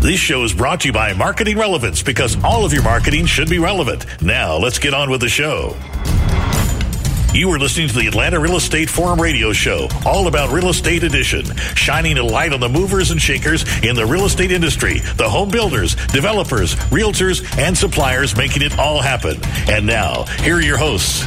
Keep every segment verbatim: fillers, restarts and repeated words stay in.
This show is brought to you by Marketing Relevance, because all of your marketing should be relevant. Now, let's get on with the show. You are listening to the Atlanta Real Estate Forum radio show, all about Real Estate Edition, shining a light on the movers and shakers in the real estate industry, the home builders, developers, realtors, and suppliers making it all happen. And now, here are your hosts.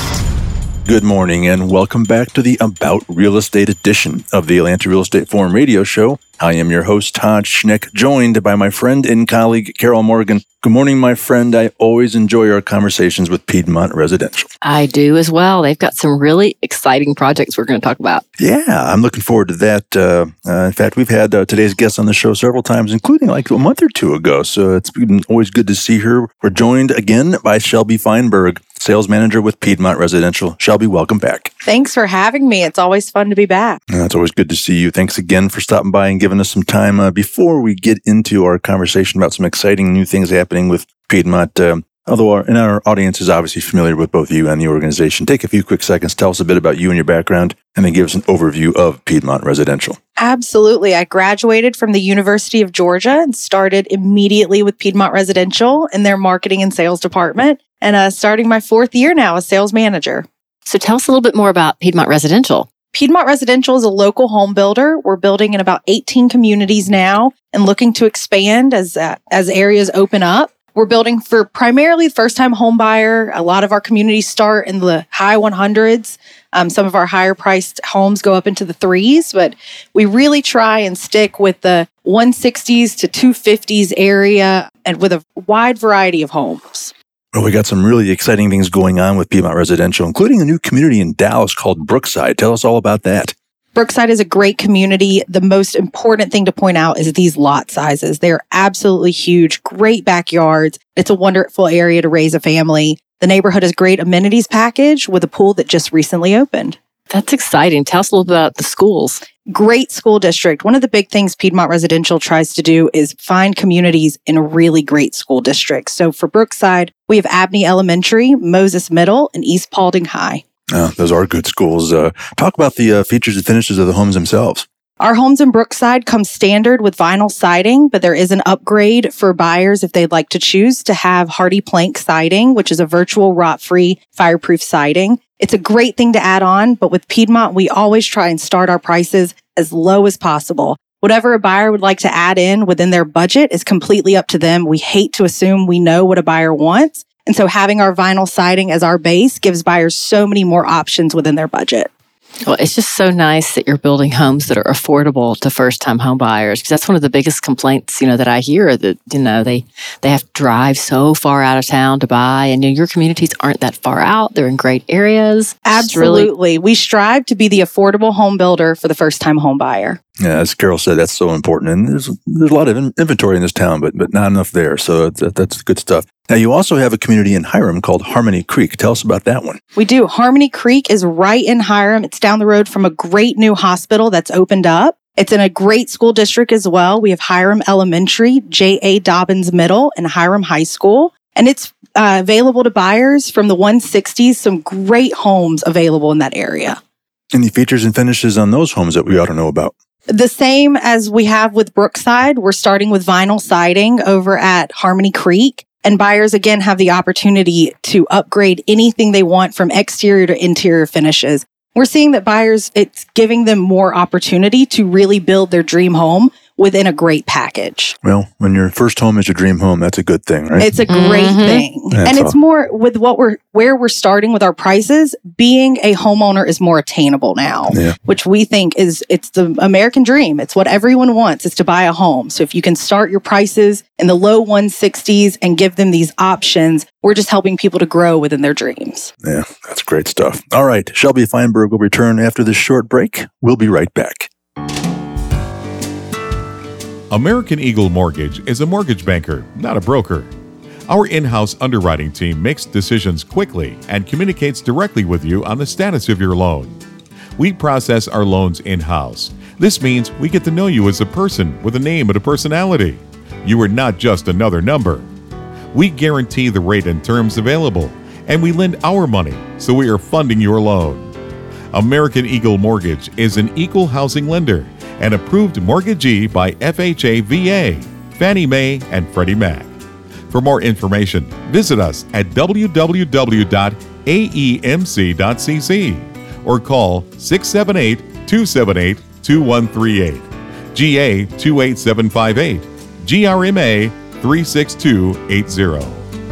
Good morning and welcome back to the About Real Estate edition of the Atlanta Real Estate Forum radio show. I am your host, Todd Schneck, joined by my friend and colleague, Carol Morgan. Good morning, my friend. I always enjoy our conversations with Piedmont Residential. I do as well. They've got some really exciting projects we're going to talk about. Yeah, I'm looking forward to that. Uh, uh, in fact, we've had uh, today's guest on the show several times, including like a month or two ago. So it's been always good to see her. We're joined again by Shelby Feinberg, Sales Manager with Piedmont Residential. Shelby, welcome back. Thanks for having me. It's always fun to be back. Uh, it's always good to see you. Thanks again for stopping by and giving us some time. Uh, before we get into our conversation about some exciting new things happening with Piedmont, um, although our, and our audience is obviously familiar with both you and the organization, take a few quick seconds, tell us a bit about you and your background, and then give us an overview of Piedmont Residential. Absolutely. I graduated from the University of Georgia and started immediately with Piedmont Residential in their marketing and sales department, and uh, starting my fourth year now as sales manager. So tell us a little bit more about Piedmont Residential. Piedmont Residential is a local home builder. We're building in about eighteen communities now and looking to expand as uh, as areas open up. We're building for primarily first-time home buyer. A lot of our communities start in the high one hundreds. Um, some of our higher-priced homes go up into the threes, but we really try and stick with the one sixties to two fifties area and with a wide variety of homes. Well, we got some really exciting things going on with Piedmont Residential, including a new community in Dallas called Brookside. Tell us all about that. Brookside is a great community. The most important thing to point out is these lot sizes. They're absolutely huge, great backyards. It's a wonderful area to raise a family. The neighborhood has great amenities package with a pool that just recently opened. That's exciting. Tell us a little bit about the schools. Great school district. One of the big things Piedmont Residential tries to do is find communities in a really great school district. So for Brookside, we have Abney Elementary, Moses Middle, and East Paulding High. Uh, those are good schools. Uh, talk about the uh, features and finishes of the homes themselves. Our homes in Brookside come standard with vinyl siding, but there is an upgrade for buyers if they'd like to choose to have Hardy Plank siding, which is a virtual rot-free fireproof siding. It's a great thing to add on, but with Piedmont, we always try and start our prices as low as possible. Whatever a buyer would like to add in within their budget is completely up to them. We hate to assume we know what a buyer wants. And so having our vinyl siding as our base gives buyers so many more options within their budget. Well, it's just so nice that you're building homes that are affordable to first-time home buyers, because that's one of the biggest complaints, you know, that I hear, that, you know, they they have to drive so far out of town to buy, and you know, your communities aren't that far out. They're in great areas. Absolutely. Really- we strive to be the affordable home builder for the first-time home buyer. Yeah, as Carol said, that's so important. And there's there's a lot of in- inventory in this town, but but not enough there. So that, that's good stuff. Now, you also have a community in Hiram called Harmony Creek. Tell us about that one. We do. Harmony Creek is right in Hiram. It's down the road from a great new hospital that's opened up. It's in a great school district as well. We have Hiram Elementary, J A. Dobbins Middle, and Hiram High School. And it's uh, available to buyers from the one sixties. Some great homes available in that area. Any features and finishes on those homes that we ought to know about? The same as we have with Brookside. We're starting with vinyl siding over at Harmony Creek. And buyers, again, have the opportunity to upgrade anything they want from exterior to interior finishes. We're seeing that buyers, it's giving them more opportunity to really build their dream home within a great package. Well, when your first home is your dream home, that's a good thing, right? It's a great mm-hmm. thing. That's and it's all. more with what we're where we're starting with our prices, being a homeowner is more attainable now, yeah. which we think is it's the American dream. It's what everyone wants, is to buy a home. So if you can start your prices in the low one sixties and give them these options, we're just helping people to grow within their dreams. Yeah, that's great stuff. All right, Shelby Feinberg will return after this short break. We'll be right back. American Eagle Mortgage is a mortgage banker, not a broker. Our in-house underwriting team makes decisions quickly and communicates directly with you on the status of your loan. We process our loans in-house. This means we get to know you as a person with a name and a personality. You are not just another number. We guarantee the rate and terms available, and we lend our money, so we are funding your loan. American Eagle Mortgage is an equal housing lender and approved mortgagee by F H A V A. Fannie Mae, and Freddie Mac. For more information, visit us at w w w dot a e m c dot c c or call six seven eight, two seven eight, two one three eight, G A two eight seven five eight, G R M A three six two eight zero.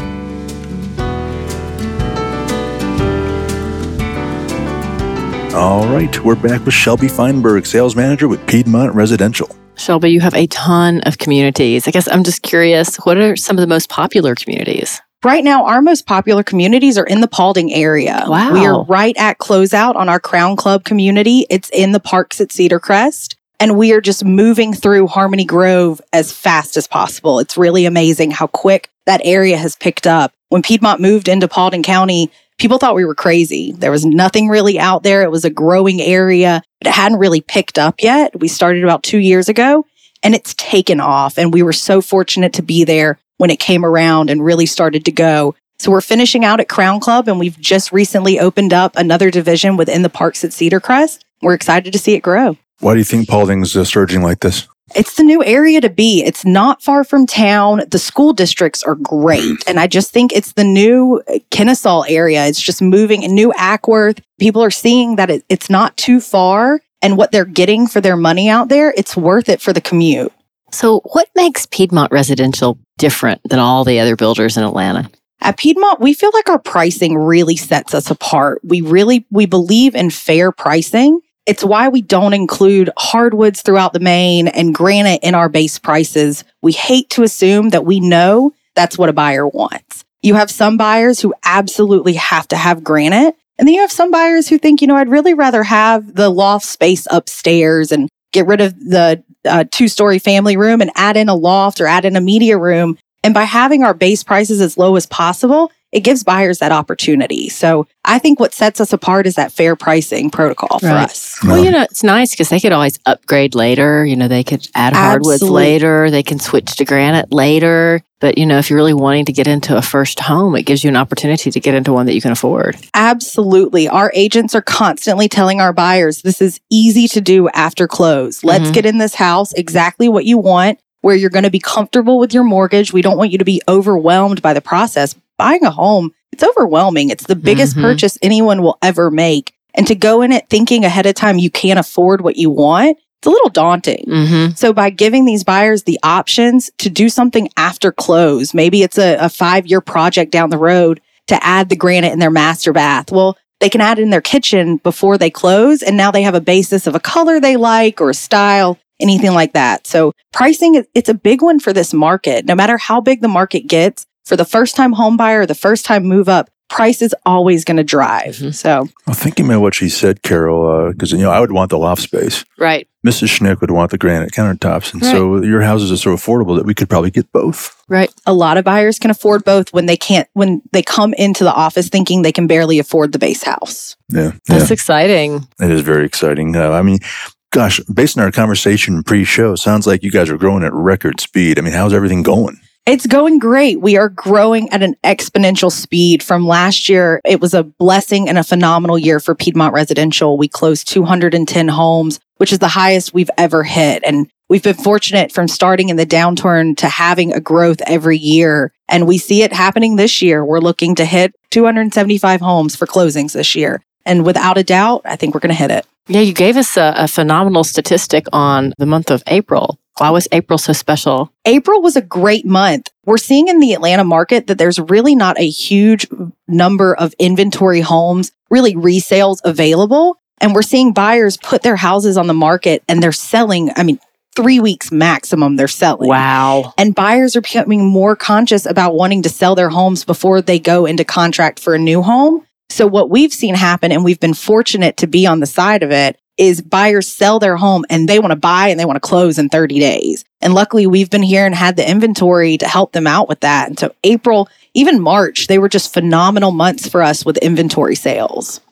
All right, we're back with Shelby Feinberg, sales manager with Piedmont Residential. Shelby, you have a ton of communities. I guess I'm just curious, what are some of the most popular communities? Right now, our most popular communities are in the Paulding area. Wow. We are right at closeout on our Crown Club community. It's in the parks at Cedar Crest. And we are just moving through Harmony Grove as fast as possible. It's really amazing how quick that area has picked up. When Piedmont moved into Paulding County, people thought we were crazy. There was nothing really out there. It was a growing area, but it hadn't really picked up yet. We started about two years ago, and it's taken off. And we were so fortunate to be there when it came around and really started to go. So we're finishing out at Crown Club, and we've just recently opened up another division within the parks at Cedar Crest. We're excited to see it grow. Why do you think Paulding's uh, surging like this? It's the new area to be. It's not far from town. The school districts are great. And I just think it's the new Kennesaw area. It's just moving. And New Ackworth, people are seeing that it, it's not too far. And what they're getting for their money out there, it's worth it for the commute. So what makes Piedmont Residential different than all the other builders in Atlanta? At Piedmont, we feel like our pricing really sets us apart. We really, we believe in fair pricing. It's why we don't include hardwoods throughout the main and granite in our base prices. We hate to assume that we know that's what a buyer wants. You have some buyers who absolutely have to have granite. And then you have some buyers who think, you know, I'd really rather have the loft space upstairs and get rid of the uh, two-story family room and add in a loft or add in a media room. And by having our base prices as low as possible, it gives buyers that opportunity. So I think what sets us apart is that fair pricing protocol for Right. us. Well, you know, it's nice because they could always upgrade later. You know, they could add hardwoods Absolutely. later. They can switch to granite later. But, you know, if you're really wanting to get into a first home, it gives you an opportunity to get into one that you can afford. Absolutely. Our agents are constantly telling our buyers, this is easy to do after close. Let's Mhm. get in this house exactly what you want, where you're going to be comfortable with your mortgage. We don't want you to be overwhelmed by the process. Buying a home, it's overwhelming. It's the biggest Mhm. purchase anyone will ever make. And to go in it thinking ahead of time you can't afford what you want, it's a little daunting. Mm-hmm. So by giving these buyers the options to do something after close, maybe it's a, a five-year project down the road to add the granite in their master bath. Well, they can add it in their kitchen before they close, and now they have a basis of a color they like or a style, anything like that. So pricing, it's a big one for this market. No matter how big the market gets, for the first-time home buyer, the first-time move-up, price is always going to drive. Mhm. So Well, thinking about what she said, Carol, because, you know, I would want the loft space. Right. Missus Schnick would want the granite countertops. And so your houses are so affordable that we could probably get both. Right. a lot of buyers can afford both when they can't, when they come into the office thinking they can barely afford the base house. Yeah. That's yeah. exciting. It is very exciting. Uh, I mean, gosh, based on our conversation pre-show, sounds like you guys are growing at record speed. I mean, how's everything going? It's going great. We are growing at an exponential speed. From last year, it was a blessing and a phenomenal year for Piedmont Residential. We closed two hundred ten homes, which is the highest we've ever hit. And we've been fortunate from starting in the downturn to having a growth every year. And we see it happening this year. We're looking to hit two hundred seventy-five homes for closings this year. And without a doubt, I think we're going to hit it. Yeah, you gave us a, a phenomenal statistic on the month of April. Why was April so special? April was a great month. We're seeing in the Atlanta market that there's really not a huge number of inventory homes, really resales available. And we're seeing buyers put their houses on the market and they're selling, I mean, three weeks maximum they're selling. Wow. And buyers are becoming more conscious about wanting to sell their homes before they go into contract for a new home. So what we've seen happen, and we've been fortunate to be on the side of it, is buyers sell their home and they want to buy and they want to close in thirty days. And luckily we've been here and had the inventory to help them out with that. And so April, even March, they were just phenomenal months for us with inventory sales.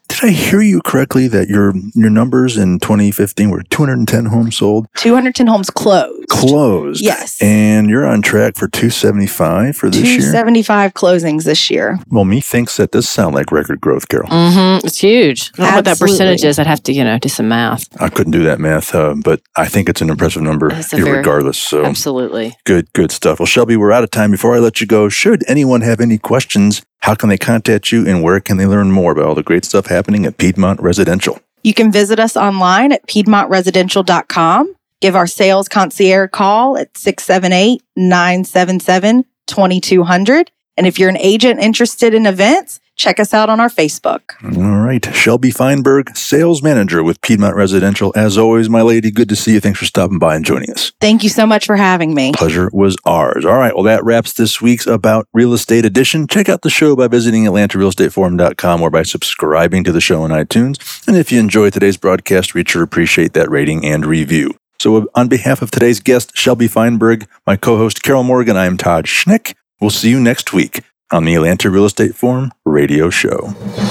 Did I hear you correctly that your your numbers in twenty fifteen were two hundred ten homes sold? two hundred ten homes closed. Closed. Yes. And you're on track for two seventy-five for this year? two seventy-five closings this year. Well, methinks that does sound like record growth, Carol. Mm-hmm. It's huge. I don't know what that Absolutely. percentage is. I'd have to, you know, do some math. I couldn't do that math, uh, but I think it's an impressive number It's a very- regardless. So Absolutely. good, good stuff. Well, Shelby, we're out of time. Before I let you go, should anyone have any questions, how can they contact you and where can they learn more about all the great stuff happening at Piedmont Residential? You can visit us online at piedmont residential dot com. Give our sales concierge a call at six seven eight, nine seven seven, two two zero zero. And if you're an agent interested in events, check us out on our Facebook. All right. Shelby Feinberg, sales manager with Piedmont Residential. As always, my lady, good to see you. Thanks for stopping by and joining us. Thank you so much for having me. Pleasure was ours. All right. Well, that wraps this week's About Real Estate edition. Check out the show by visiting atlanta real estate forum dot com or by subscribing to the show on iTunes. And if you enjoyed today's broadcast, we'd sure appreciate that rating and review. So on behalf of today's guest, Shelby Feinberg, my co-host, Carol Morgan, I am Todd Schnick. We'll see you next week on the Atlanta Real Estate Forum radio show.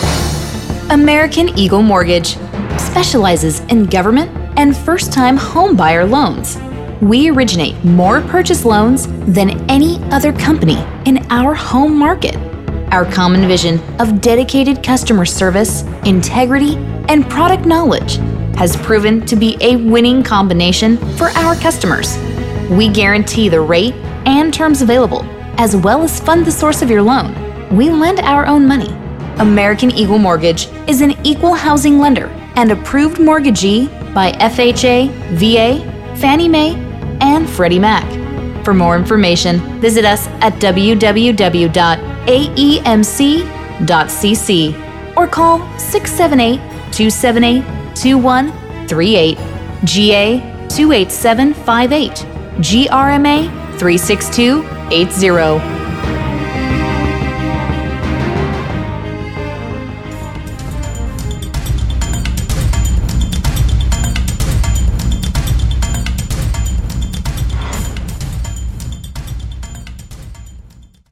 American Eagle Mortgage specializes in government and first-time home buyer loans. We originate more purchase loans than any other company in our home market. Our common vision of dedicated customer service, integrity, and product knowledge has proven to be a winning combination for our customers. We guarantee the rate and terms available, as well as fund the source of your loan. We lend our own money. American Eagle Mortgage is an equal housing lender and approved mortgagee by F H A, V A, Fannie Mae, and Freddie Mac. For more information, visit us at w w w dot a e m c dot c c or call six seven eight, two seven eight, two one three eight, G A two eight seven five eight, G R M A three six two eight zero.